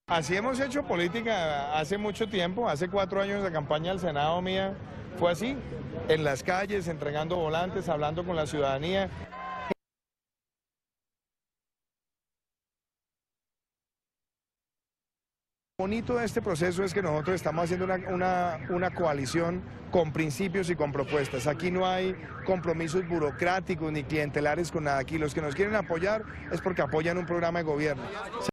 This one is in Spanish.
Así hemos hecho política hace mucho tiempo, hace 4 años de campaña al Senado mía fue así, en las calles, entregando volantes, hablando con la ciudadanía. Lo bonito de este proceso es que nosotros estamos haciendo una coalición con principios y con propuestas. Aquí no hay compromisos burocráticos ni clientelares con nada. Aquí los que nos quieren apoyar es porque apoyan un programa de gobierno.